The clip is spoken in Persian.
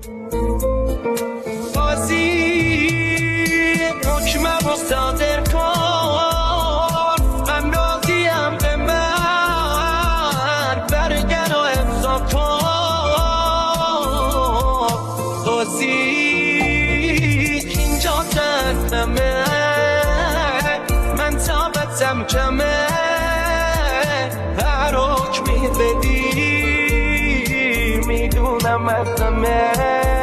بازی حکمم رو صادر کن، من راضیم به من برگن و امضا کن. بازی اینجا جهنمه، من تابتم کمه، هر حکمی بدی میدونم از همه.